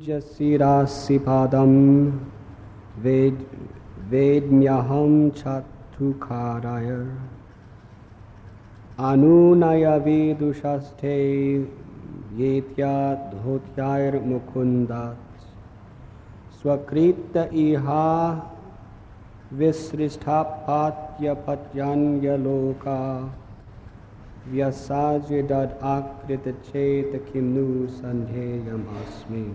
Jasirasipadam vedmyaham chatukharaya anunaya vidushaste yetyat dhotyair mukundat swakrita iha visristhapatya patyanya loka vyasajidad akrita cheta kimnu sandheyam asmi.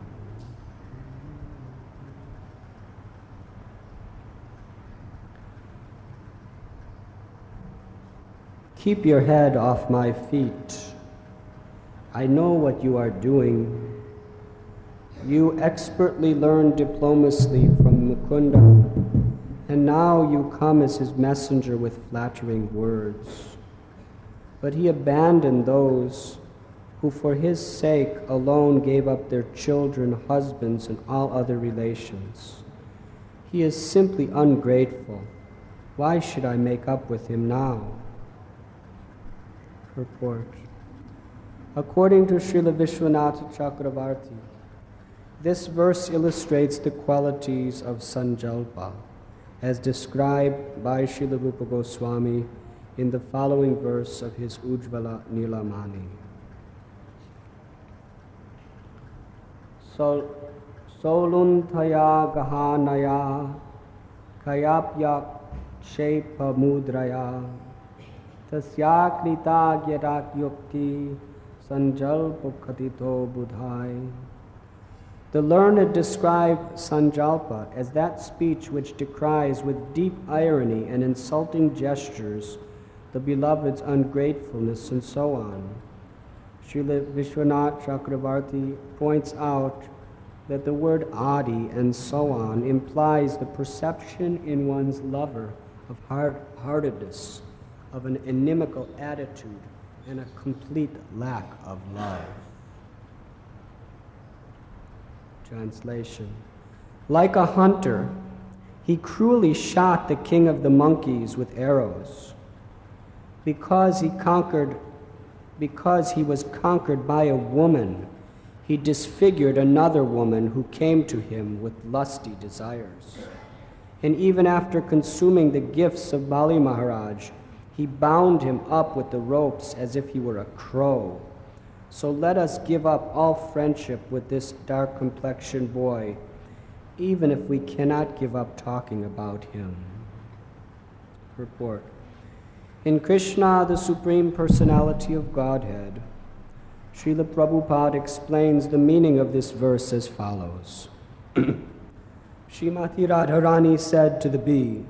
Keep your head off my feet. I know what you are doing. You expertly learned diplomacy from Mukunda, and now you come as his messenger with flattering words. But he abandoned those who for his sake alone gave up their children, husbands, and all other relations. He is simply ungrateful. Why should I make up with him now? Purport. According to Srila Vishwanatha Chakravarti, this verse illustrates the qualities of Sanjalpa as described by Srila Rupa Goswami in the following verse of his Ujjvala Nilamani. Solunthaya gahanaya kayapyak shepa mudraya tasya krita gyarak yukti sanjalpa katito budhai. The learned describe Sanjalpa as that speech which decries with deep irony and insulting gestures the beloved's ungratefulness and so on. Srila Vishwanath Chakravarti points out that the word adi and so on implies the perception in one's lover of hard-heartedness, of an inimical attitude, and a complete lack of love. Translation. Like a hunter, he cruelly shot the king of the monkeys with arrows. Because he was conquered by a woman, he disfigured another woman who came to him with lusty desires. And even after consuming the gifts of Bali Maharaj, he bound him up with the ropes as if he were a crow. So let us give up all friendship with this dark-complexioned boy, even if we cannot give up talking about him. Purport. In Krishna, the Supreme Personality of Godhead, Srila Prabhupada explains the meaning of this verse as follows. Srimati Radharani said to the bee,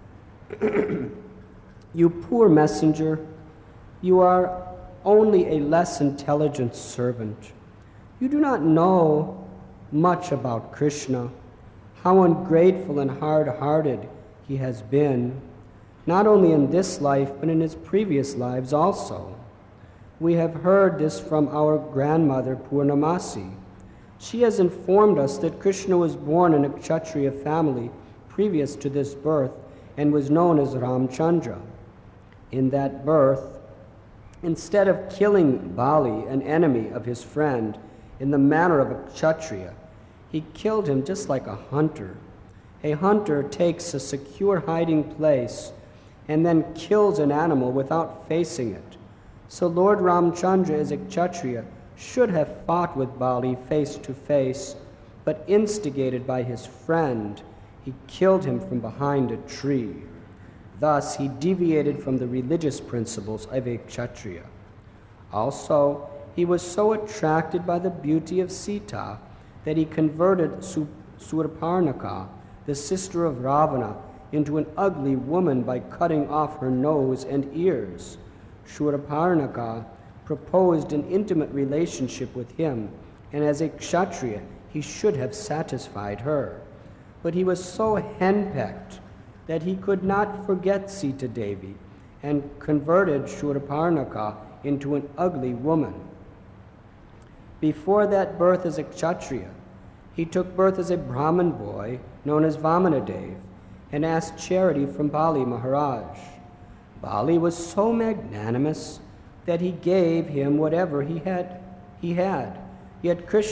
"You poor messenger, you are only a less intelligent servant. You do not know much about Krishna, how ungrateful and hard-hearted he has been, not only in this life, but in his previous lives also. We have heard this from our grandmother Purnamasi. She has informed us that Krishna was born in a Kshatriya family previous to this birth and was known as Ramchandra. In that birth, instead of killing Bali, an enemy of his friend, in the manner of a Kshatriya, he killed him just like a hunter. A hunter takes a secure hiding place and then kills an animal without facing it. So Lord Ramchandra, as a Kshatriya, should have fought with Bali face to face, but instigated by his friend, he killed him from behind a tree. Thus, he deviated from the religious principles of a Kshatriya. Also, he was so attracted by the beauty of Sita that he converted Surparnaka, the sister of Ravana, into an ugly woman by cutting off her nose and ears. Surparnaka proposed an intimate relationship with him, and as a Kshatriya, he should have satisfied her. But he was so henpecked that he could not forget Sita Devi and converted Surparnaka into an ugly woman. Before that birth as a Kshatriya, he took birth as a Brahmin boy known as Vamanadev and asked charity from Bali Maharaj. Bali was so magnanimous that he gave him whatever he had. Yet Krishna,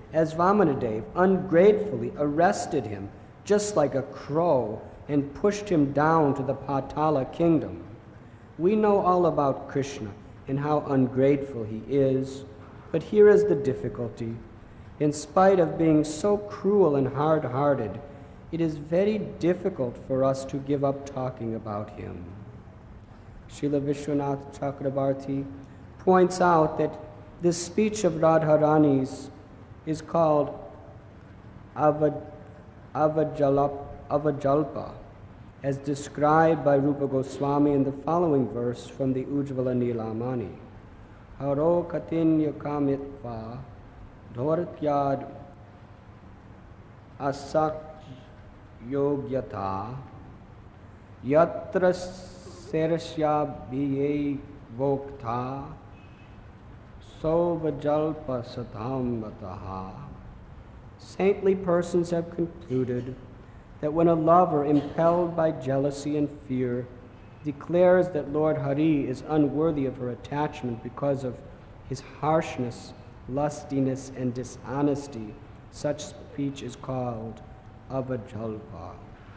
as Vamanadev ungratefully arrested him just like a crow and pushed him down to the Patala kingdom. We know all about Krishna and how ungrateful he is, but here is the difficulty. In spite of being so cruel and hard-hearted, it is very difficult for us to give up talking about him. Srila Vishwanath Chakrabarti points out that this speech of Radharani's is called Avajalpa, as described by Rupa Goswami in the following verse from the Ujjvala Nilamani. Haro katinya kamitva dhortyad asak yogyata yatra sershya bhiye vokta sovajalpa satam vataha. Saintly persons have concluded that when a lover, impelled by jealousy and fear, declares that Lord Hari is unworthy of her attachment because of his harshness, lustiness, and dishonesty, such speech is called avajalpa.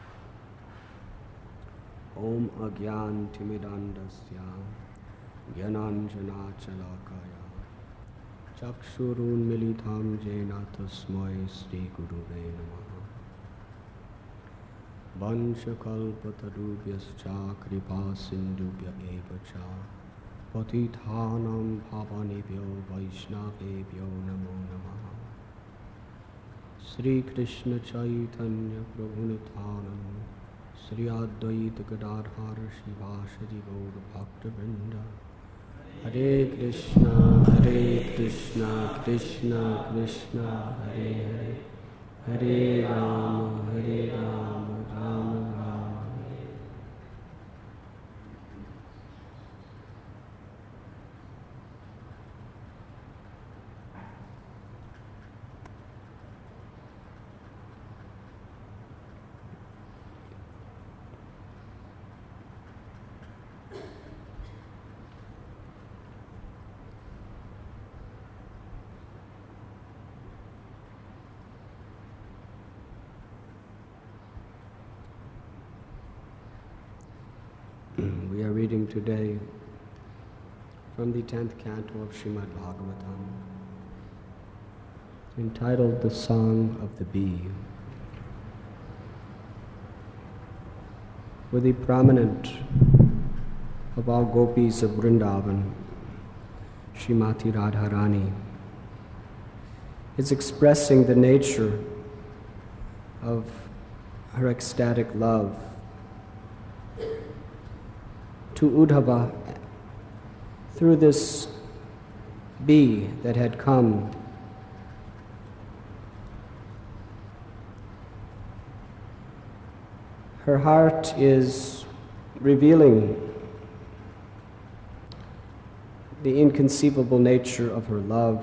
Om agyan timidandasya gyananjana chalakaya chakshurun militam jena tasmai Sri Guruve Namaha. Vanchakalpatarubhyascha kripa sindubhya eva cha patithanam bhavanebhyo vaishnavebhyo namo namaha. Sri Krishna Chaitanya Prabhu Nityananda Sri Advaita Gadadhar Shivasadi Gaur Bhaktivinoda. Hare Krishna Krishna Krishna Hare Hare, Hare Rama Rama Rama. We are reading today from the 10th canto of Srimad Bhagavatam, entitled The Song of the Bee. For the prominent of all gopis of Vrindavan, Srimati Radharani, is expressing the nature of her ecstatic love to Uddhava through this bee that had come. Her heart is revealing the inconceivable nature of her love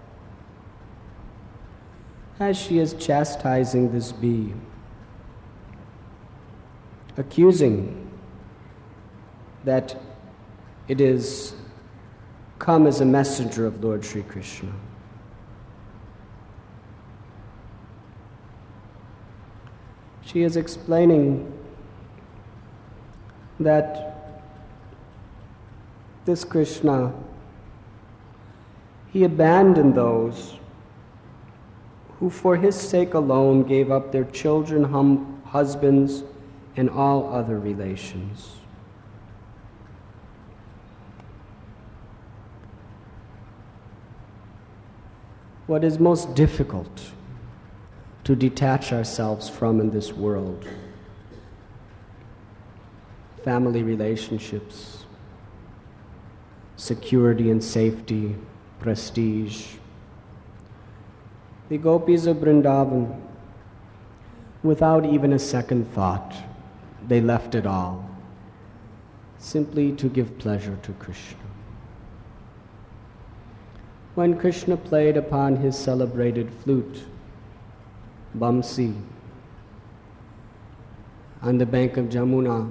as she is chastising this bee, accusing that it is come as a messenger of Lord Sri Krishna. She is explaining that this Krishna, he abandoned those who for his sake alone gave up their children, husbands, and all other relations. What is most difficult to detach ourselves from in this world? Family relationships, security and safety, prestige. The gopis of Vrindavan, without even a second thought, they left it all, simply to give pleasure to Krishna. When Krishna played upon his celebrated flute, Bamsi, on the bank of Jamuna,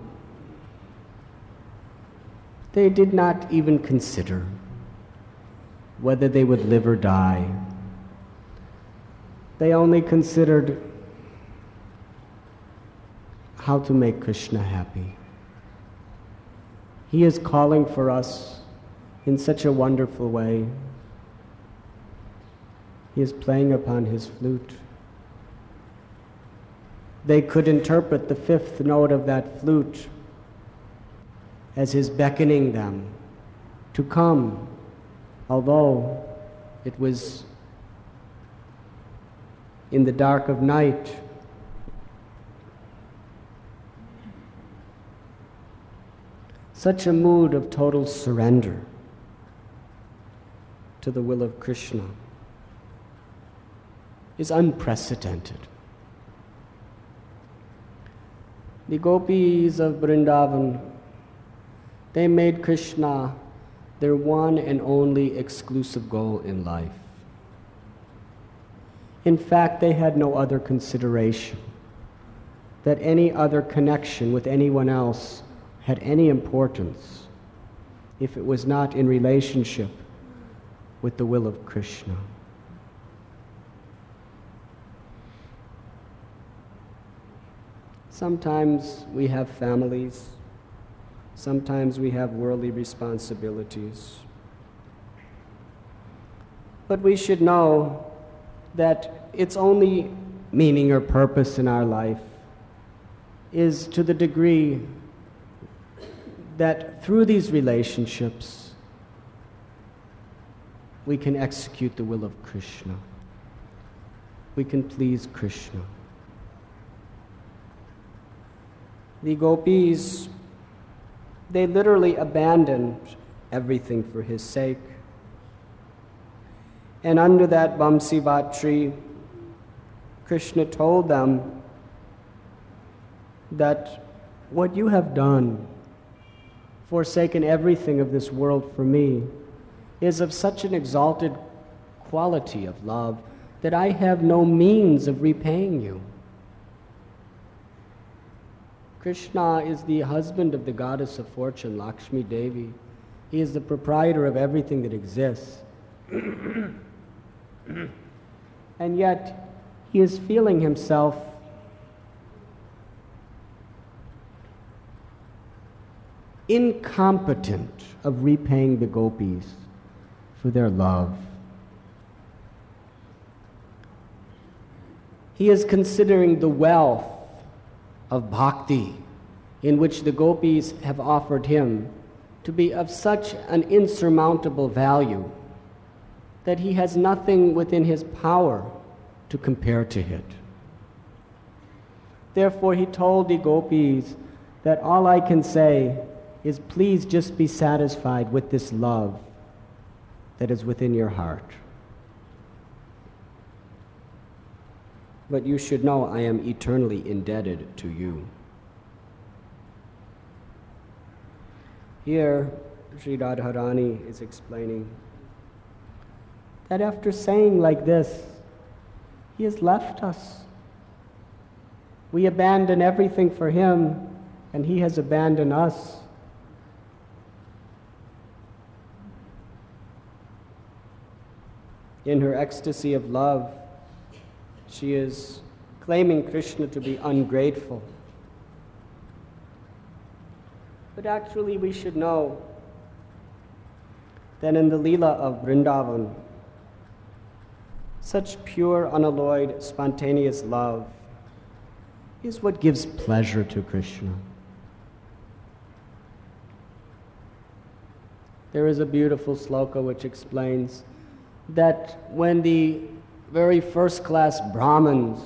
they did not even consider whether they would live or die. They only considered how to make Krishna happy. He is calling for us in such a wonderful way. He is playing upon his flute. They could interpret the fifth note of that flute as his beckoning them to come, although it was in the dark of night. Such a mood of total surrender to the will of Krishna is unprecedented. The gopis of Vrindavan, they made Krishna their one and only exclusive goal in life. In fact, they had no other consideration that any other connection with anyone else had any importance if it was not in relationship with the will of Krishna. Sometimes we have families, sometimes we have worldly responsibilities. But we should know that its only meaning or purpose in our life is to the degree that through these relationships we can execute the will of Krishna. We can please Krishna. The gopis, they literally abandoned everything for his sake. And under that Vamsivat tree, Krishna told them that what you have done, forsaken everything of this world for me, is of such an exalted quality of love that I have no means of repaying you. Krishna is the husband of the goddess of fortune, Lakshmi Devi. He is the proprietor of everything that exists. And yet, he is feeling himself incompetent of repaying the gopis for their love. He is considering the wealth of bhakti in which the gopis have offered him to be of such an insurmountable value that he has nothing within his power to compare to it. Therefore, he told the gopis that all I can say is please just be satisfied with this love that is within your heart. But you should know I am eternally indebted to you. Here, Sri Radharani is explaining that after saying like this, he has left us. We abandon everything for him, and he has abandoned us. In her ecstasy of love, she is claiming Krishna to be ungrateful. But actually we should know that in the Leela of Vrindavan, such pure, unalloyed, spontaneous love is what gives pleasure to Krishna. There is a beautiful sloka which explains that when the very first-class Brahmins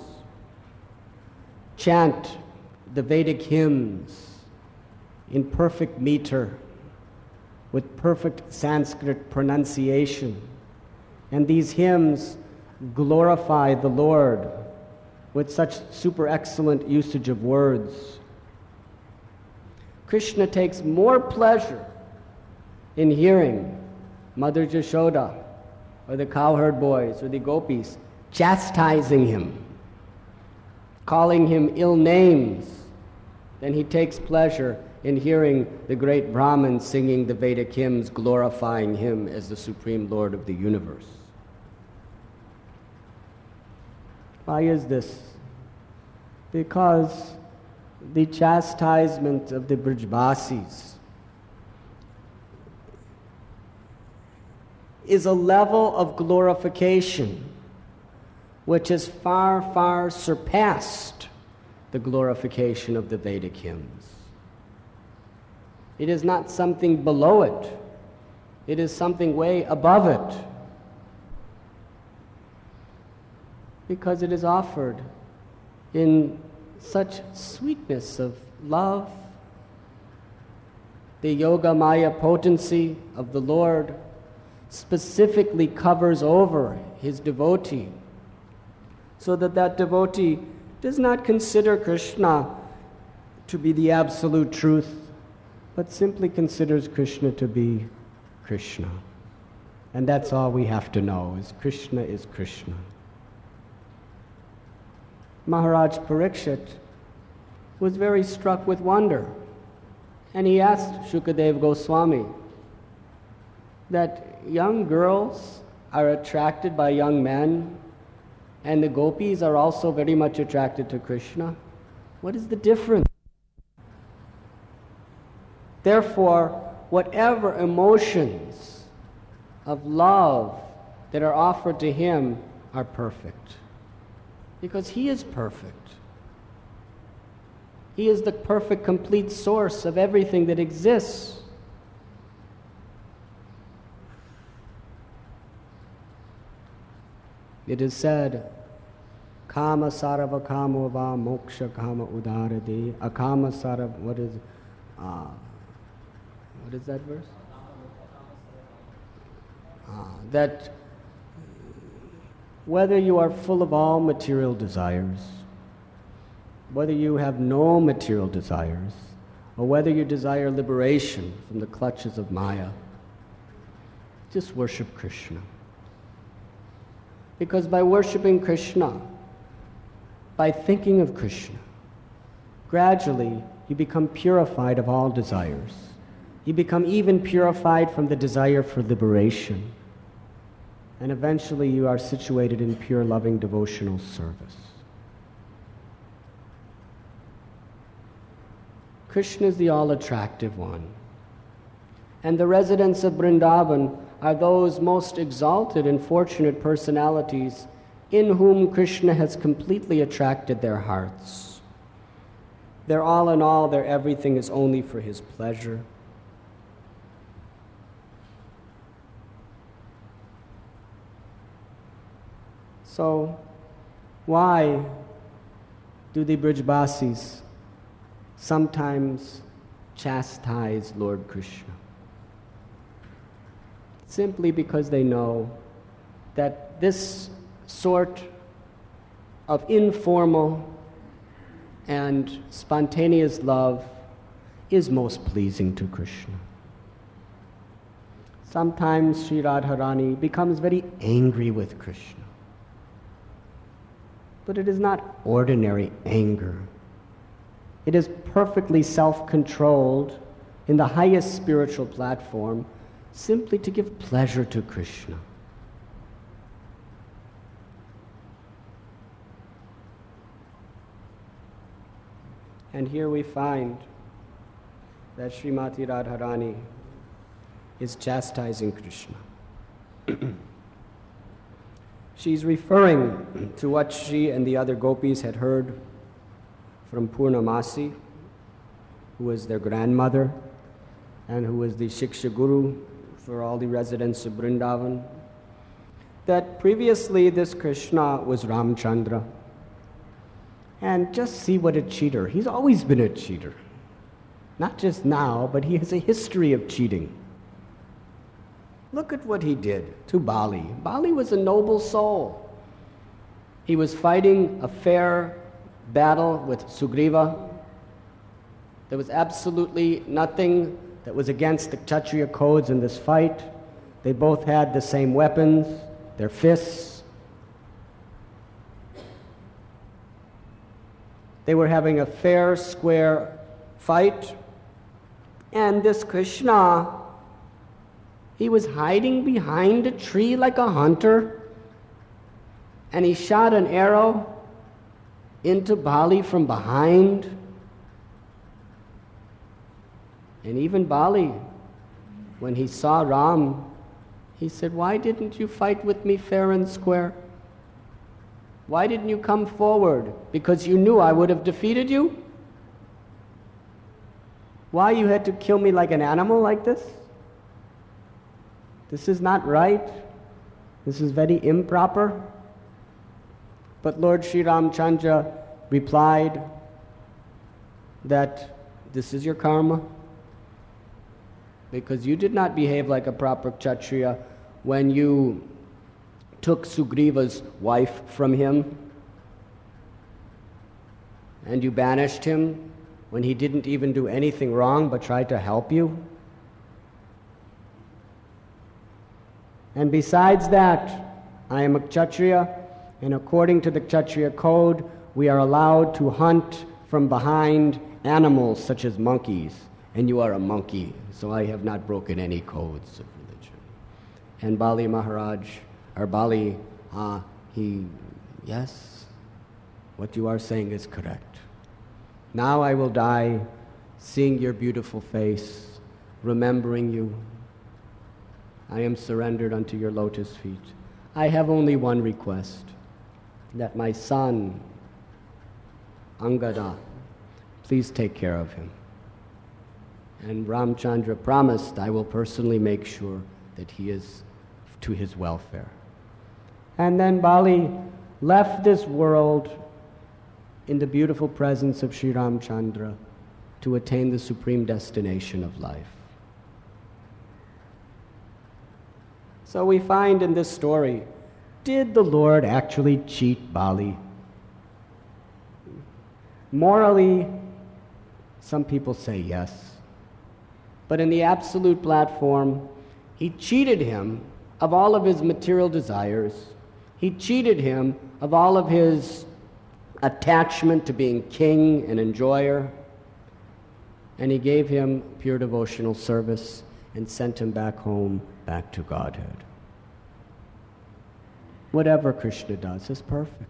chant the Vedic hymns in perfect meter, with perfect Sanskrit pronunciation, and these hymns glorify the Lord with such super excellent usage of words, Krishna takes more pleasure in hearing Mother Jashoda or the cowherd boys or the gopis chastising him, calling him ill names, then he takes pleasure in hearing the great Brahmins singing the Vedic hymns glorifying him as the Supreme Lord of the universe. Why is this? Because the chastisement of the Brajbasis is a level of glorification which has far, far surpassed the glorification of the Vedic hymns. It is not something below it. It is something way above it. Because it is offered in such sweetness of love. The Yoga Maya potency of the Lord specifically covers over his devotee, so that that devotee does not consider Krishna to be the absolute truth, but simply considers Krishna to be Krishna. And that's all we have to know, is Krishna is Krishna. Maharaj Parikshit was very struck with wonder, and he asked Shukadev Goswami that young girls are attracted by young men, and the gopis are also very much attracted to Krishna. What is the difference? Therefore, whatever emotions of love that are offered to him are perfect, because he is perfect. He is the perfect, complete source of everything that exists. It is said, Kama sarava kamo va moksha kama udarade. Akama sarava, what is that verse? That whether you are full of all material desires, whether you have no material desires, or whether you desire liberation from the clutches of Maya, just worship Krishna. Because by worshiping Krishna, by thinking of Krishna, gradually you become purified of all desires. You become even purified from the desire for liberation. And eventually you are situated in pure, loving, devotional service. Krishna is the all-attractive one. And the residents of Vrindavan are those most exalted and fortunate personalities in whom Krishna has completely attracted their hearts. Their all in all, their everything is only for his pleasure. So, why do the Brajbasis sometimes chastise Lord Krishna? Simply because they know that this sort of informal and spontaneous love is most pleasing to Krishna. Sometimes Sri Radharani becomes very angry with Krishna. But it is not ordinary anger. It is perfectly self-controlled in the highest spiritual platform, simply to give pleasure to Krishna. And here we find that Srimati Radharani is chastising Krishna. She's referring to what she and the other gopis had heard from Purnamasi, who was their grandmother and who was the Shiksha Guru for all the residents of Vrindavan, that previously this Krishna was Ramchandra. And just see what a cheater. He's always been a cheater. Not just now, but he has a history of cheating. Look at what he did to Bali. Bali was a noble soul. He was fighting a fair battle with Sugriva. There was absolutely nothing that was against the Kshatriya codes in this fight. They both had the same weapons, their fists. They were having a fair, square fight. And this Krishna, he was hiding behind a tree like a hunter. And he shot an arrow into Bali from behind. And even Bali, when he saw Ram, he said, "Why didn't you fight with me fair and square? Why didn't you come forward? Because you knew I would have defeated you? Why you had to kill me like an animal like this? This is not right. This is very improper." But Lord Sri Ramchandra replied that this is your karma, because you did not behave like a proper Kshatriya when you took Sugriva's wife from him, and you banished him when he didn't even do anything wrong but tried to help you. And besides that, I am a Kshatriya, and according to the Kshatriya code, we are allowed to hunt from behind animals such as monkeys, and you are a monkey, so I have not broken any codes of religion. And Bali Maharaj, or Bali, yes, what you are saying is correct. Now I will die seeing your beautiful face, remembering you. I am surrendered unto your lotus feet. I have only one request, that my son, Angada, please take care of him. And Ramchandra promised, I will personally make sure that he is to his welfare. And then Bali left this world in the beautiful presence of Sri Ramchandra to attain the supreme destination of life. So we find in this story, did the Lord actually cheat Bali? Morally, some people say yes. But in the absolute platform, he cheated him of all of his material desires. He cheated him of all of his attachment to being king and enjoyer. And he gave him pure devotional service and sent him back home, back to Godhead. Whatever Krishna does is perfect.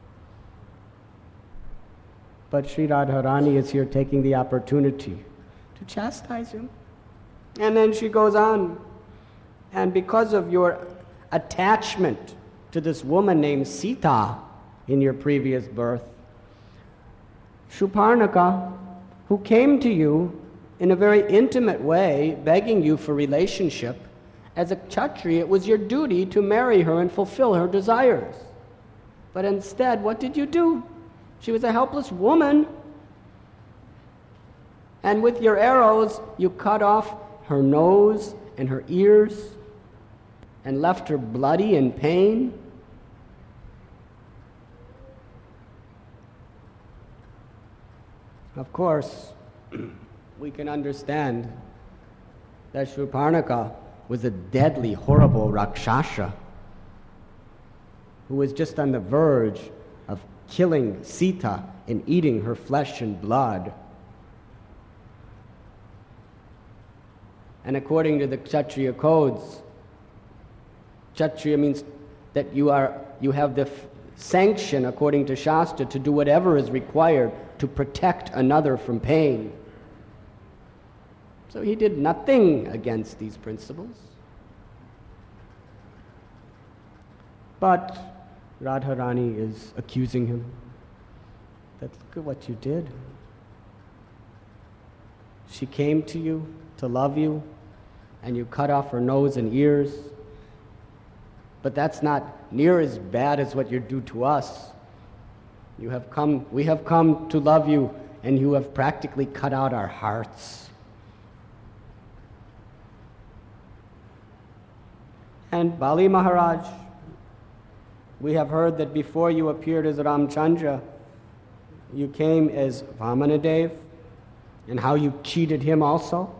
But Sri Radharani is here taking the opportunity to chastise him. And then she goes on, and because of your attachment to this woman named Sita in your previous birth, Shurparnaka, who came to you in a very intimate way, begging you for relationship, as a Kshatriya, it was your duty to marry her and fulfill her desires. But instead, what did you do? She was a helpless woman. And with your arrows, you cut off her nose and her ears and left her bloody in pain. Of course, we can understand that Shurparnaka was a deadly, horrible Rakshasa who was just on the verge of killing Sita and eating her flesh and blood. And according to the Kshatriya codes, Kshatriya means that you have the sanction, according to Shastra, to do whatever is required to protect another from pain. So he did nothing against these principles. But Radharani is accusing him that look at what you did. She came to you to love you, and you cut off her nose and ears. But that's not near as bad as what you do to us. We have come to love you, and you have practically cut out our hearts. And Bali Maharaj, we have heard that before you appeared as Ramchandra, you came as Vamanadev, and how you cheated him also.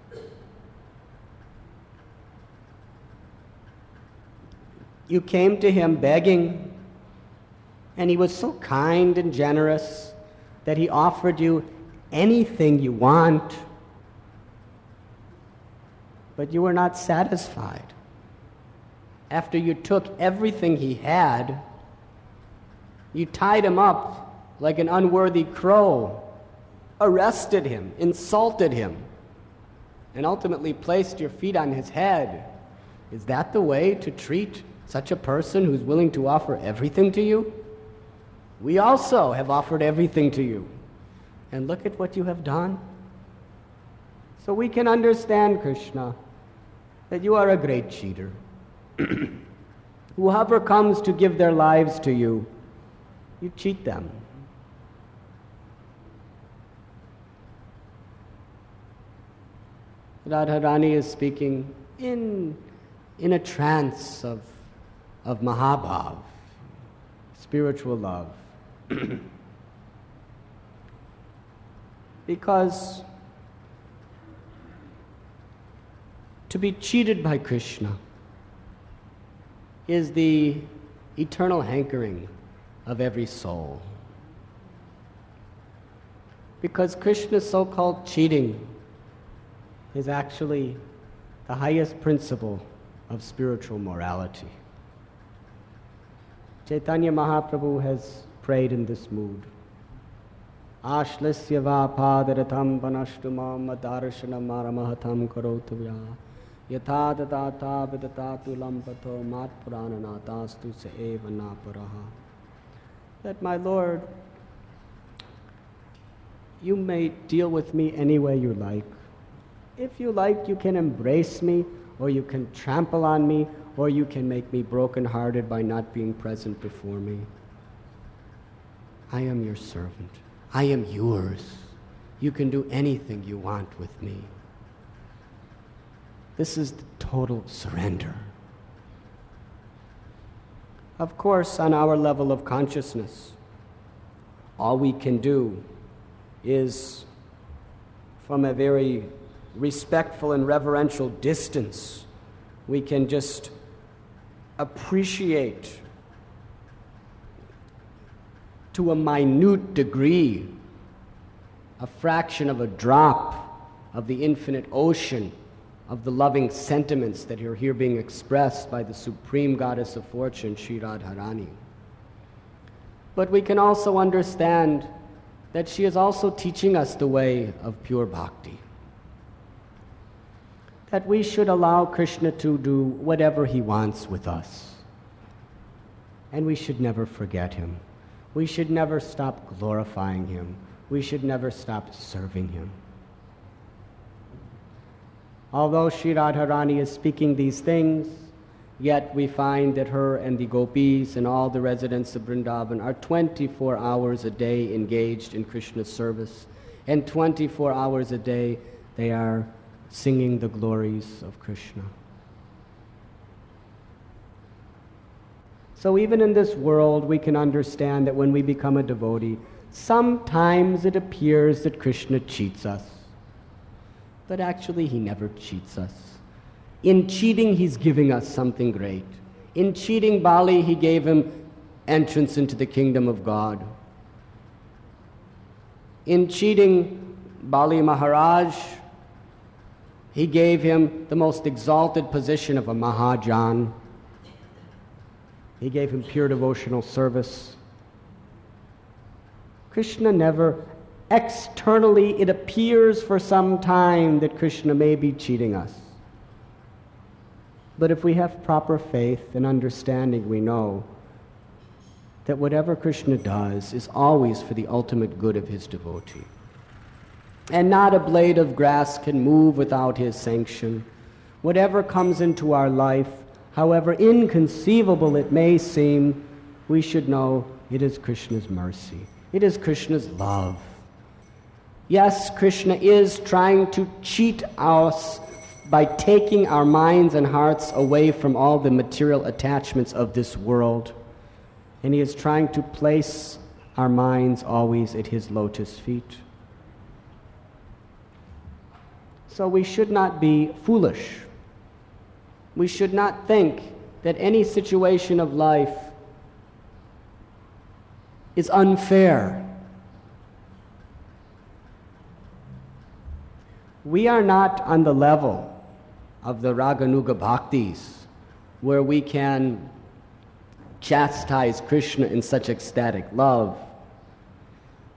You came to him begging, and he was so kind and generous that he offered you anything you want, but you were not satisfied. After you took everything he had, you tied him up like an unworthy crow, arrested him, insulted him, and ultimately placed your feet on his head. Is that the way to treat such a person who's willing to offer everything to you? We also have offered everything to you. And look at what you have done. So we can understand, Krishna, that you are a great cheater. Whoever comes to give their lives to you, you cheat them. Radharani is speaking in a trance of Mahabhav, spiritual love. Because to be cheated by Krishna is the eternal hankering of every soul. Because Krishna's so-called cheating is actually the highest principle of spiritual morality. Chaitanya Mahaprabhu has prayed in this mood. Ashlasya va padaratham panashtumam madarshanam maramahatam karotavya yatha dadata vidatu lampato mat purananatastu se eva naparaha. That, my Lord, you may deal with me any way you like. If you like, you can embrace me, or you can trample on me, or you can make me broken-hearted by not being present before me. I am your servant. I am yours. You can do anything you want with me. This is the total surrender. Of course, on our level of consciousness, all we can do is, from a very respectful and reverential distance, we can just appreciate to a minute degree a fraction of a drop of the infinite ocean of the loving sentiments that are here being expressed by the supreme goddess of fortune, Sri Radharani. But we can also understand that she is also teaching us the way of pure bhakti. That we should allow Krishna to do whatever he wants with us. And we should never forget him. We should never stop glorifying him. We should never stop serving him. Although Sri Radharani is speaking these things, yet we find that her and the gopis and all the residents of Vrindavan are 24 hours a day engaged in Krishna's service, and 24 hours a day they are singing the glories of Krishna. So even in this world, we can understand that when we become a devotee, sometimes it appears that Krishna cheats us. But actually, he never cheats us. In cheating, he's giving us something great. In cheating Bali, he gave him entrance into the kingdom of God. In cheating Bali Maharaj, he gave him the most exalted position of a Mahajan. He gave him pure devotional service. Krishna never, externally, it appears for some time that Krishna may be cheating us. But if we have proper faith and understanding, we know that whatever Krishna does is always for the ultimate good of his devotee. And not a blade of grass can move without his sanction. Whatever comes into our life, however inconceivable it may seem, we should know it is Krishna's mercy. It is Krishna's love. Yes, Krishna is trying to cheat us by taking our minds and hearts away from all the material attachments of this world. And he is trying to place our minds always at his lotus feet. So we should not be foolish. We should not think that any situation of life is unfair. We are not on the level of the Raganuga Bhaktis where we can chastise Krishna in such ecstatic love.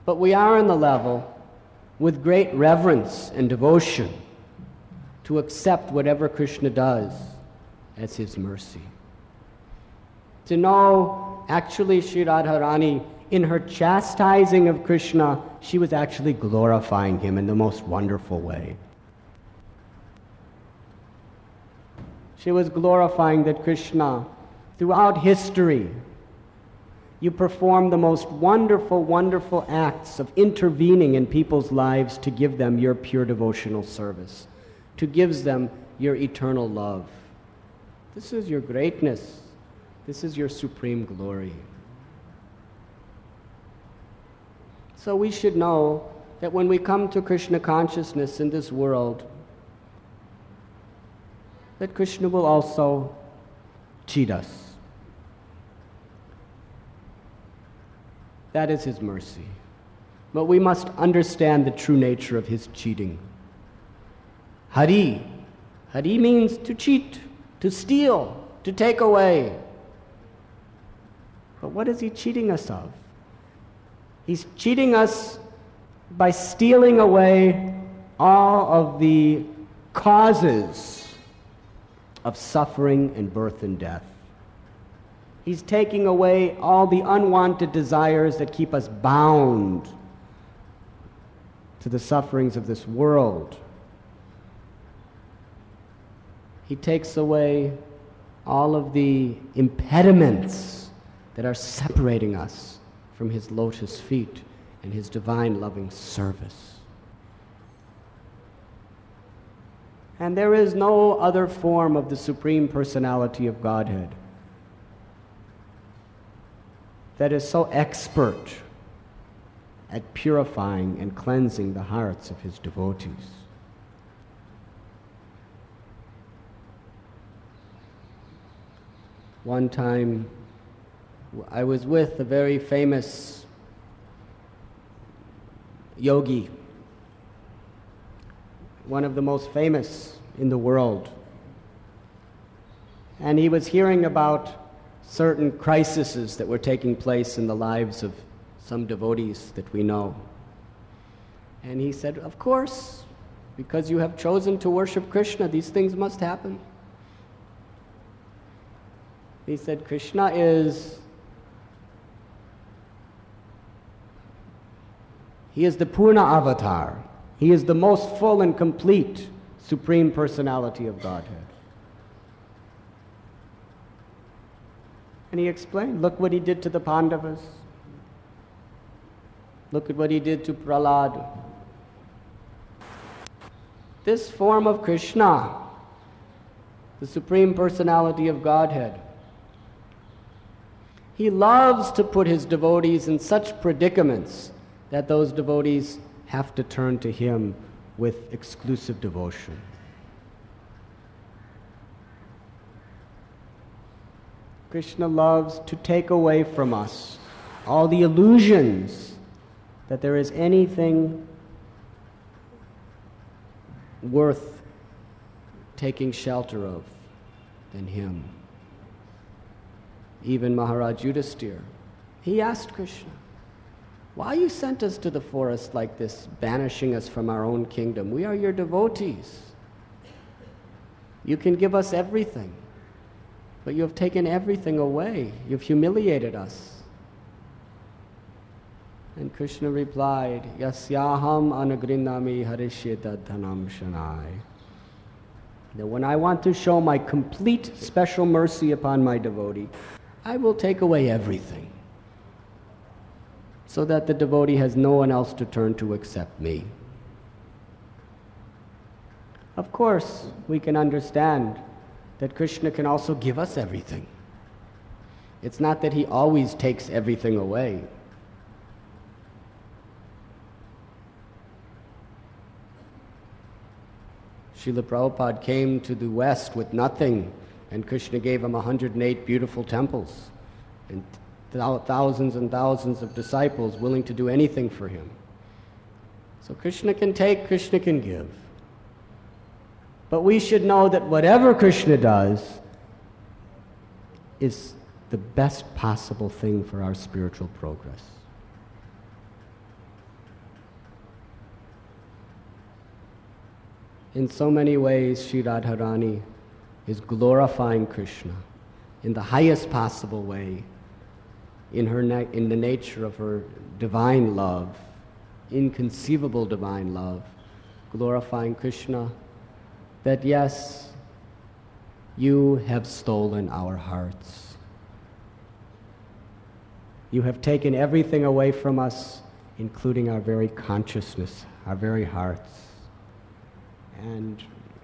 but we are on the level with great reverence and devotion to accept whatever Krishna does as his mercy. To know, actually, Sri Radharani, in her chastising of Krishna, she was actually glorifying him in the most wonderful way. She was glorifying that Krishna, throughout history, you perform the most wonderful, wonderful acts of intervening in people's lives to give them your pure devotional service, to give them your eternal love. This is your greatness. This is your supreme glory. So we should know that when we come to Krishna consciousness in this world, that Krishna will also cheat us. That is his mercy. But we must understand the true nature of his cheating. Hari. Hari means to cheat, to steal, to take away. But what is he cheating us of? He's cheating us by stealing away all of the causes of suffering and birth and death. He's taking away all the unwanted desires that keep us bound to the sufferings of this world. He takes away all of the impediments that are separating us from his lotus feet and his divine loving service. And there is no other form of the Supreme Personality of Godhead that is so expert at purifying and cleansing the hearts of his devotees. One time, I was with a very famous yogi, one of the most famous in the world. And he was hearing about certain crises that were taking place in the lives of some devotees that we know. And he said, of course, because you have chosen to worship Krishna, these things must happen. He said, Krishna he is the Purna Avatar. He is the most full and complete Supreme Personality of Godhead. And he explained, look what he did to the Pandavas. Look at what he did to Prahlad. This form of Krishna, the Supreme Personality of Godhead, he loves to put his devotees in such predicaments that those devotees have to turn to him with exclusive devotion. Krishna loves to take away from us all the illusions that there is anything worth taking shelter of than him. Even Maharaj Yudhisthira, he asked Krishna, why you sent us to the forest like this, banishing us from our own kingdom? We are your devotees. You can give us everything, but you have taken everything away. You've humiliated us. And Krishna replied, Yasyaham anagrinami harishyeta dhanam shanai. That when I want to show my complete special mercy upon my devotee, I will take away everything, so that the devotee has no one else to turn to except me. Of course, we can understand that Krishna can also give us everything. It's not that he always takes everything away. Srila Prabhupada came to the West with nothing, and Krishna gave him 108 beautiful temples, and thousands and thousands of disciples willing to do anything for him. So Krishna can take, Krishna can give. But we should know that whatever Krishna does is the best possible thing for our spiritual progress. In so many ways, Sri Radharani is glorifying Krishna in the highest possible way, in the nature of her divine love, inconceivable divine love, glorifying Krishna, that yes, you have stolen our hearts. You have taken everything away from us, including our very consciousness, our very hearts. And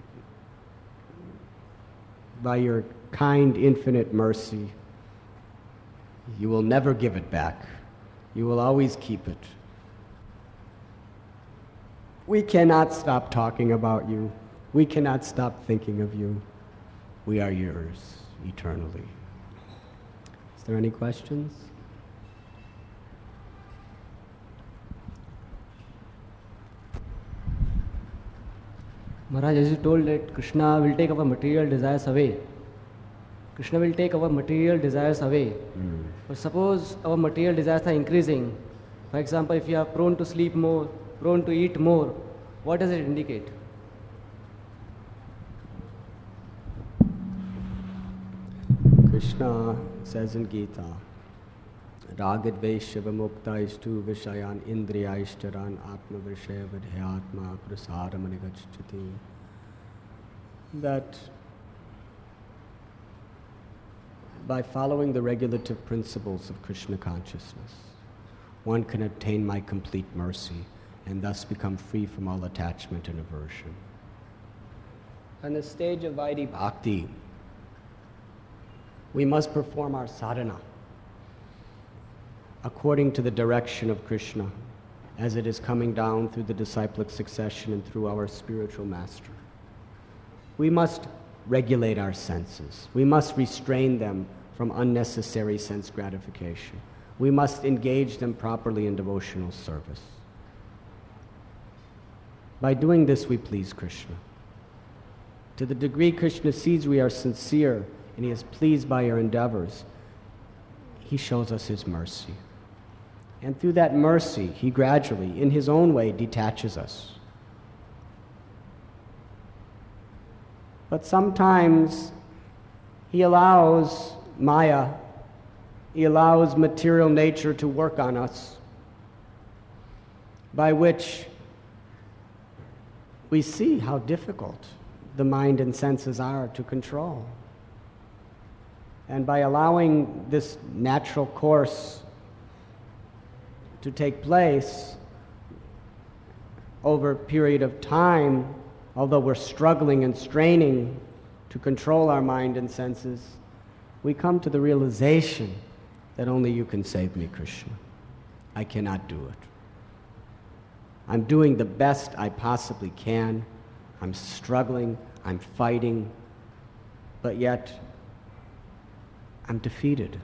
by your kind, infinite mercy, you will never give it back. You will always keep it. We cannot stop talking about you. We cannot stop thinking of you. We are yours eternally. Is there any questions? Maharaj, as you told that Krishna will take our material desires away. Krishna will take our material desires away. But suppose our material desires are increasing. For example, if you are prone to sleep more, prone to eat more, what does it indicate? Krishna says in Gita, Ragadvesha vimuktaishtu vishayan indriyaishcharan atma vishaya vidhyatma prasaramanigaccati. That by following the regulative principles of Krishna consciousness, one can obtain my complete mercy and thus become free from all attachment and aversion. On the stage of Vaidhi Bhakti, we must perform our sadhana according to the direction of Krishna as it is coming down through the disciplic succession and through our spiritual master. We must regulate our senses. We must restrain them from unnecessary sense gratification. We must engage them properly in devotional service. By doing this, we please Krishna. To the degree Krishna sees we are sincere and he is pleased by our endeavors, he shows us his mercy. And through that mercy, he gradually, in his own way, detaches us. But sometimes he allows Maya, he allows material nature to work on us, by which we see how difficult the mind and senses are to control. And by allowing this natural course to take place over a period of time, although we're struggling and straining to control our mind and senses, we come to the realization that only you can save me, Krishna. I cannot do it. I'm doing the best I possibly can. I'm struggling, I'm fighting, but yet I'm defeated.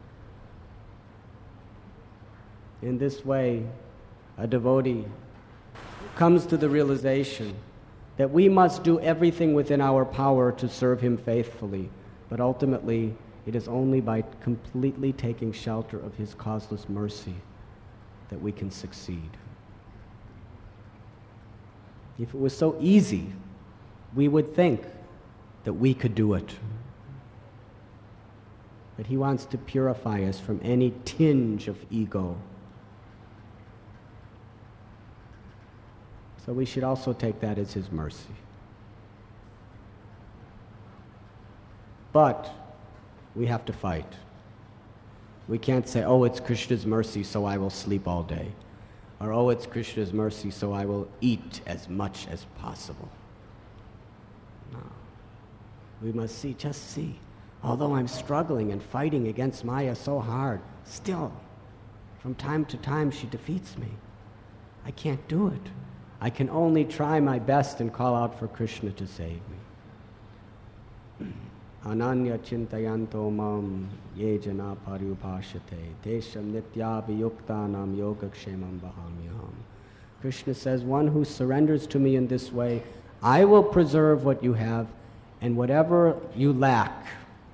In this way, a devotee comes to the realization that we must do everything within our power to serve him faithfully, but ultimately it is only by completely taking shelter of his causeless mercy that we can succeed. If it was so easy, we would think that we could do it. But he wants to purify us from any tinge of ego. So we should also take that as his mercy. But we have to fight. We can't say, oh, it's Krishna's mercy, so I will sleep all day. Or, oh, it's Krishna's mercy, so I will eat as much as possible. No. We must see, just see. Although I'm struggling and fighting against Maya so hard, still, from time to time, she defeats me. I can't do it. I can only try my best and call out for Krishna to save me. Ananya chintayanto mam ye jana paryupashate desham nityabhiyuktanam yogakshemam bahamyam. Krishna says, one who surrenders to me in this way, I will preserve what you have, and whatever you lack,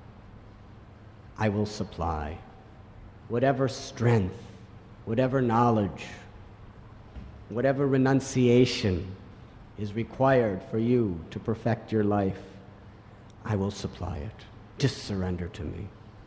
I will supply. Whatever strength, whatever knowledge, whatever renunciation is required for you to perfect your life, I will supply it. Just surrender to me.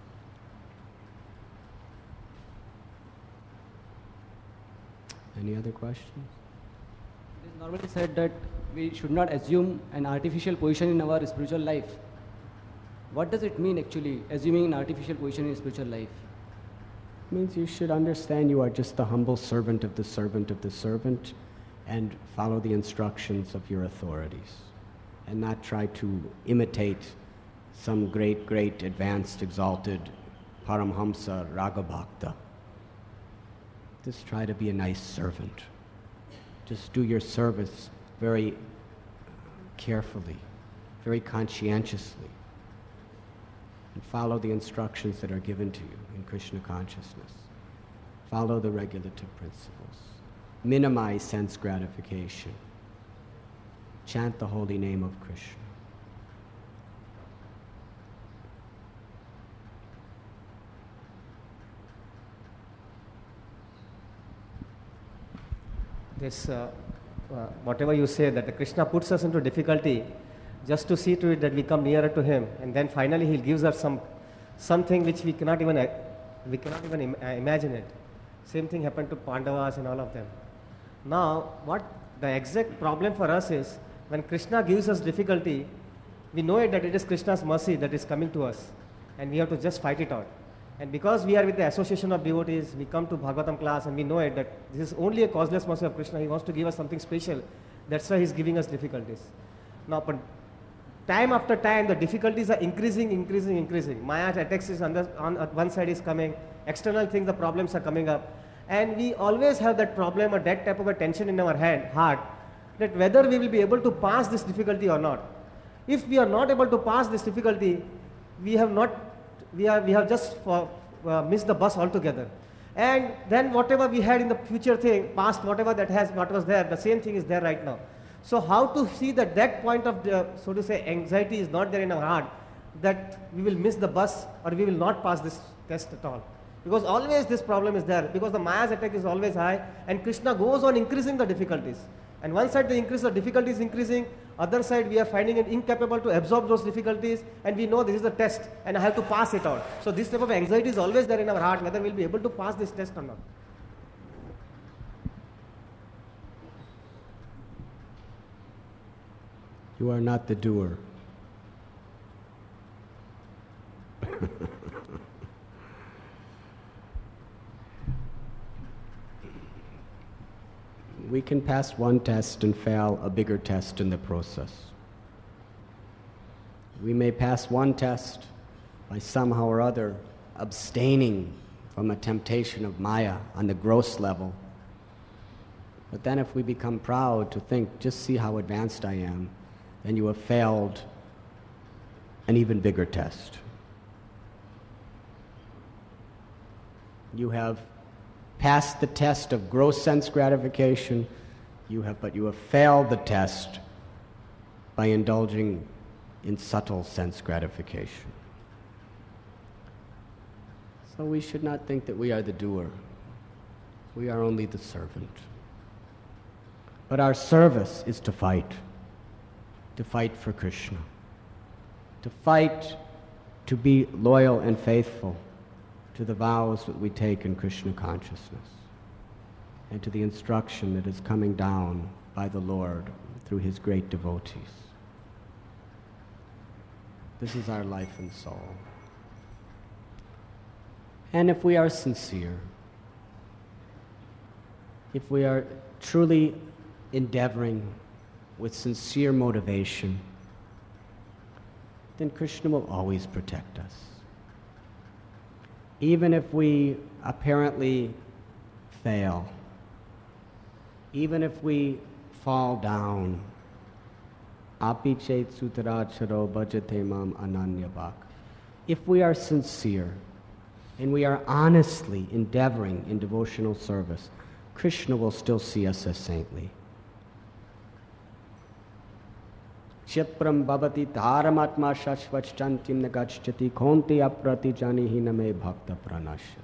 Any other questions? It is normally said that we should not assume an artificial position in our spiritual life. What does it mean actually, assuming an artificial position in spiritual life? It means you should understand you are just the humble servant of the servant of the servant, and follow the instructions of your authorities, and not try to imitate some great, great, advanced, exalted Paramhamsa Ragabhakta. Just try to be a nice servant. Just do your service very carefully, very conscientiously, and follow the instructions that are given to you in Krishna consciousness. Follow the regulative principles. Minimize sense gratification. Chant the holy name of Krishna. This, whatever you say, that the Krishna puts us into difficulty just to see to it that we come nearer to Him, and then finally He gives us something which we cannot even imagine it. Same thing happened to Pandavas and all of them. Now, what the exact problem for us is, when Krishna gives us difficulty, we know it that it is Krishna's mercy that is coming to us, and we have to just fight it out. And because we are with the association of devotees, we come to Bhagavatam class and we know it that this is only a causeless mercy of Krishna. He wants to give us something special. That's why He's giving us difficulties. Now, but time after time, the difficulties are increasing. Maya attacks is on one side is coming, external things, the problems are coming up. And we always have that problem or that type of a tension in our heart, that whether we will be able to pass this difficulty or not. If we are not able to pass this difficulty, we have just missed the bus altogether. And then whatever we had in the future thing, past whatever what was there, the same thing is there right now. So how to see that point of so to say anxiety is not there in our heart, that we will miss the bus or we will not pass this test at all. Because always this problem is there, because the Maya's attack is always high, and Krishna goes on increasing the difficulties. And one side the difficulty is increasing, other side we are finding it incapable to absorb those difficulties, and we know this is a test and I have to pass it out. So this type of anxiety is always there in our heart, whether we will be able to pass this test or not. You are not the doer. We can pass one test and fail a bigger test in the process. We may pass one test by somehow or other abstaining from a temptation of Maya on the gross level. But then if we become proud to think, just see how advanced I am, then you have failed an even bigger test. You have passed the test of gross sense gratification, but you have failed the test by indulging in subtle sense gratification. So we should not think that we are the doer. We are only the servant. But our service is to fight for Krishna, to fight to be loyal and faithful to the vows that we take in Krishna consciousness, and to the instruction that is coming down by the Lord through His great devotees. This is our life and soul. And if we are sincere, if we are truly endeavoring with sincere motivation, then Krishna will always protect us. Even if we apparently fail, even if we fall down, api chet sutaracharo bhajate mam ananyabhak. If we are sincere and we are honestly endeavoring in devotional service, Krishna will still see us as saintly. Chipram bhavati dharamatma shashvachantim nagachchati khonti aprati janihi name bhakta pranashyati.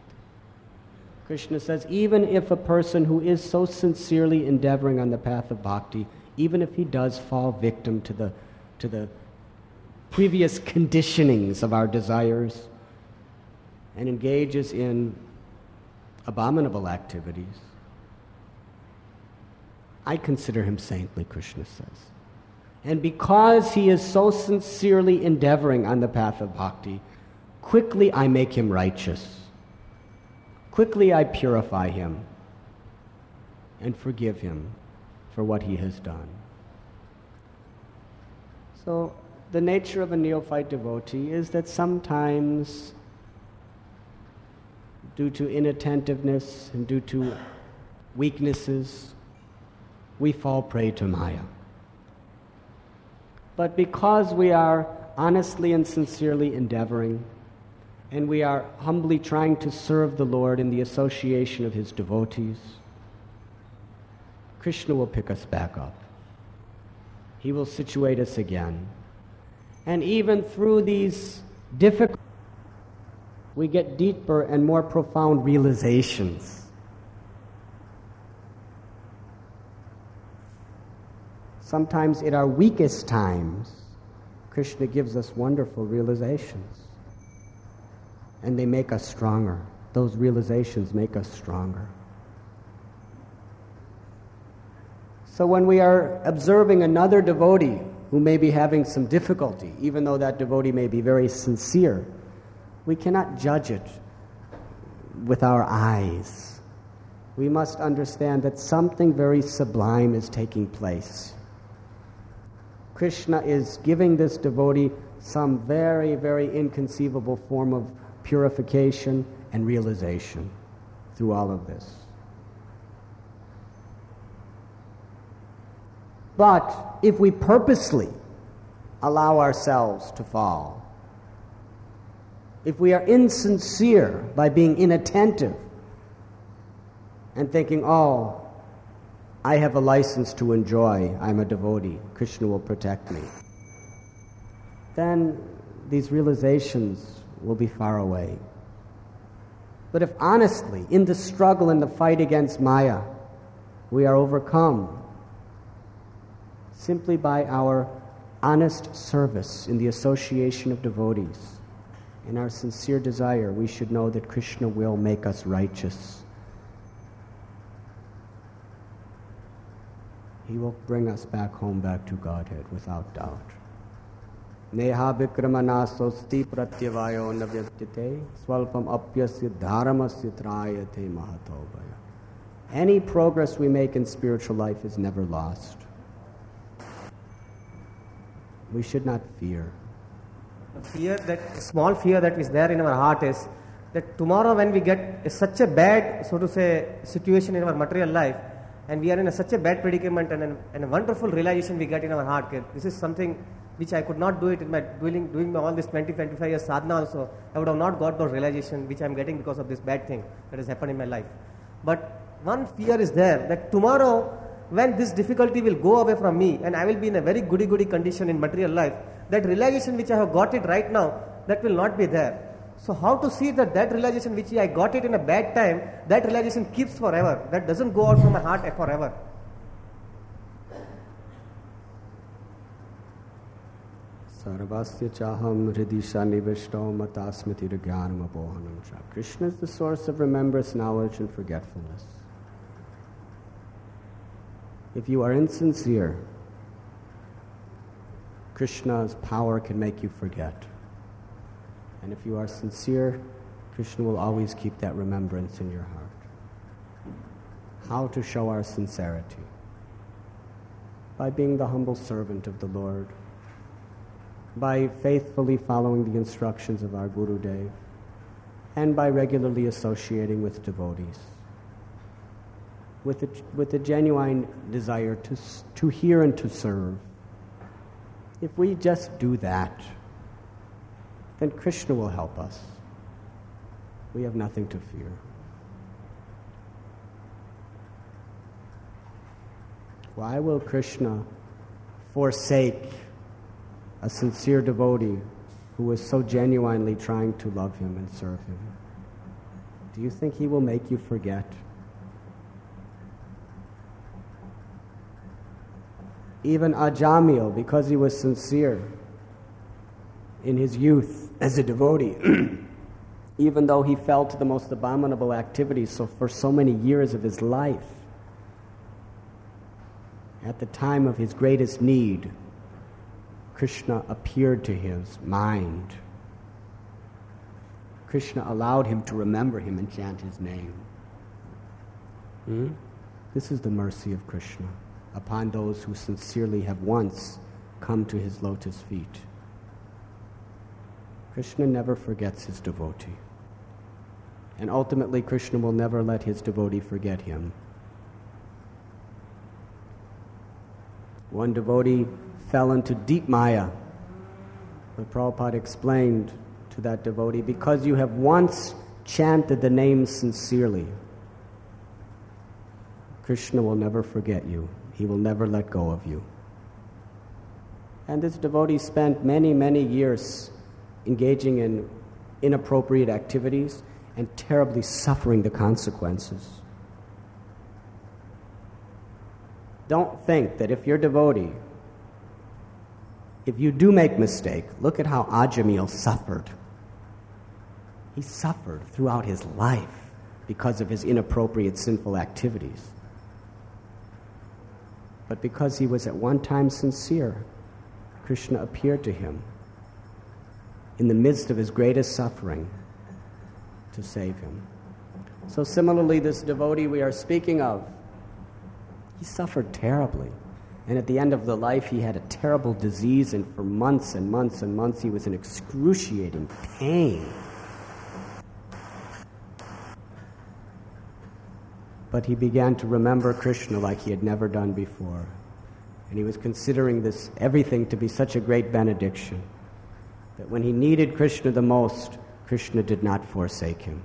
Krishna says, even if a person who is so sincerely endeavoring on the path of bhakti, even if he does fall victim to the previous conditionings of our desires and engages in abominable activities, I consider him saintly, Krishna says. And because he is so sincerely endeavoring on the path of bhakti, quickly I make him righteous. Quickly I purify him and forgive him for what he has done. So the nature of a neophyte devotee is that sometimes, due to inattentiveness and due to weaknesses, we fall prey to Maya. But because we are honestly and sincerely endeavoring, and we are humbly trying to serve the Lord in the association of his devotees, Krishna will pick us back up. He will situate us again. And even through these difficulties, we get deeper and more profound realizations. Sometimes in our weakest times, Krishna gives us wonderful realizations. And they make us stronger. Those realizations make us stronger. So when we are observing another devotee who may be having some difficulty, even though that devotee may be very sincere, we cannot judge it with our eyes. We must understand that something very sublime is taking place. Krishna is giving this devotee some very, very inconceivable form of purification and realization through all of this. But if we purposely allow ourselves to fall, if we are insincere by being inattentive and thinking, oh, I have a license to enjoy, I'm a devotee, Krishna will protect me, then these realizations will be far away. But if honestly, in the struggle, in the fight against Maya, we are overcome simply by our honest service in the association of devotees, in our sincere desire, we should know that Krishna will make us righteous. He will bring us back home, back to Godhead, without doubt. Neha vikramana sosti pratyavayo navyatite swalpam apyasya dharamasya trayate mahatobaya. Any progress we make in spiritual life is never lost. We should not fear. The fear, that small fear that is there in our heart is that tomorrow when we get such a bad, so to say, situation in our material life, and we are in such a bad predicament, and a wonderful realization we get in our heart, okay, this is something which I could not do it in my doing all this 20-25 years sadhana also, I would have not got those realization which I am getting because of this bad thing that has happened in my life. But one fear is there that tomorrow when this difficulty will go away from me and I will be in a very goody-goody condition in material life, that realization which I have got it right now, that will not be there. So how to see that realization which I got it in a bad time, that realization keeps forever, that doesn't go out from my heart forever. Sarvasya chaham hridisha nivishto matasmiti jnanam apohanam cha. Krishna is the source of remembrance, knowledge, and forgetfulness. If you are insincere, Krishna's power can make you forget. And if you are sincere, Krishna will always keep that remembrance in your heart. How to show our sincerity? By being the humble servant of the Lord, by faithfully following the instructions of our Guru Dev, and by regularly associating with devotees, with a genuine desire to hear and to serve. If we just do that, then Krishna will help us. We have nothing to fear. Why will Krishna forsake a sincere devotee who is so genuinely trying to love him and serve him? Do you think he will make you forget? Even Ajamil, because he was sincere in his youth as a devotee, even though he fell to the most abominable activities for so many years of his life, at the time of his greatest need, Krishna appeared to his mind. Krishna allowed him to remember him and chant his name. This is the mercy of Krishna upon those who sincerely have once come to his lotus feet. Krishna never forgets his devotee. And ultimately, Krishna will never let his devotee forget him. One devotee fell into deep maya. But Prabhupada explained to that devotee, because you have once chanted the name sincerely, Krishna will never forget you. He will never let go of you. And this devotee spent many, many years engaging in inappropriate activities and terribly suffering the consequences. Don't think that if you're devotee, if you do make mistake, look at how Ajamil suffered. He suffered throughout his life because of his inappropriate sinful activities. But because he was at one time sincere, Krishna appeared to him in the midst of his greatest suffering to save him. So similarly, this devotee we are speaking of, he suffered terribly. And at the end of the life, he had a terrible disease, and for months and months and months, he was in excruciating pain. But he began to remember Krishna like he had never done before. And he was considering this everything to be such a great benediction that when he needed Krishna the most, Krishna did not forsake him.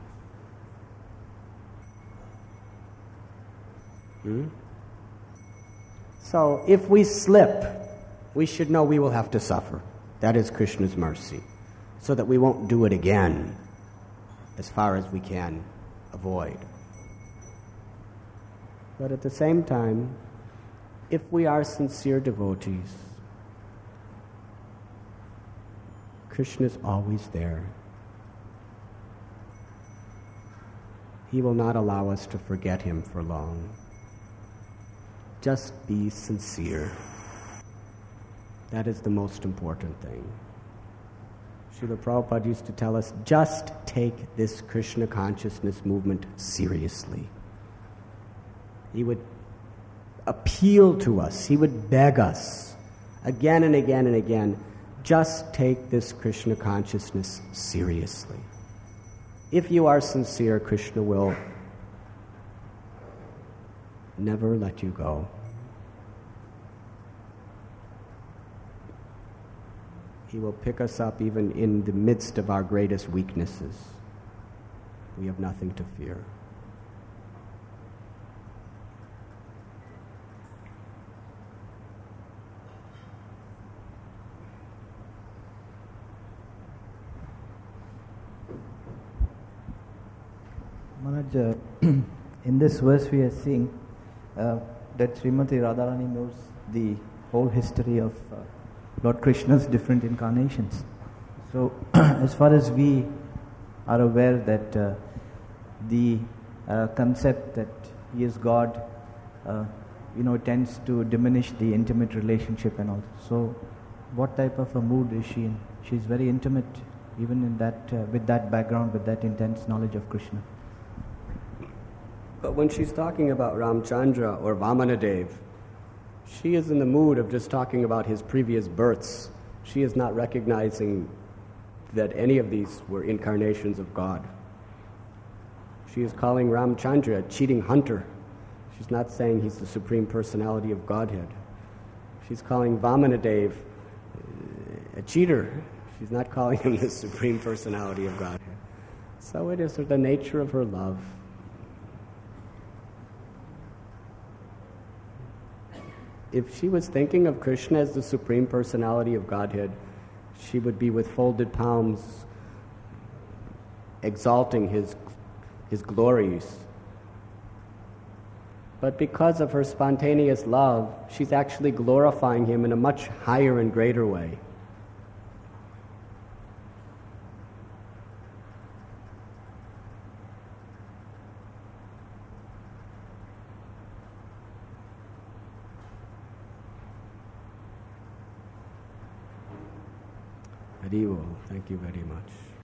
So if we slip, we should know we will have to suffer. That is Krishna's mercy, so that we won't do it again as far as we can avoid. But at the same time, if we are sincere devotees, Krishna is always there. He will not allow us to forget him for long. Just be sincere. That is the most important thing. Srila Prabhupada used to tell us, just take this Krishna consciousness movement seriously. He would appeal to us. He would beg us again and again and again, just take this Krishna consciousness seriously. If you are sincere, Krishna will never let you go. He will pick us up even in the midst of our greatest weaknesses. We have nothing to fear. Maharaj, in this verse we are seeing that Srimati Radharani knows the whole history of Lord Krishna's different incarnations. So, as far as we are aware that the concept that he is God, tends to diminish the intimate relationship and all. So, what type of a mood is she in? She's very intimate, even in that with that background, with that intense knowledge of Krishna. But when she's talking about Ramchandra or Vamanadev, she is in the mood of just talking about his previous births. She is not recognizing that any of these were incarnations of God. She is calling Ramchandra a cheating hunter. She's not saying he's the Supreme Personality of Godhead. She's calling Vamanadev a cheater. She's not calling him the Supreme Personality of Godhead. So it is the nature of her love. If she was thinking of Krishna as the Supreme Personality of Godhead, she would be with folded palms, exalting his glories. But because of her spontaneous love, she's actually glorifying him in a much higher and greater way. Hari Bol. Thank you very much.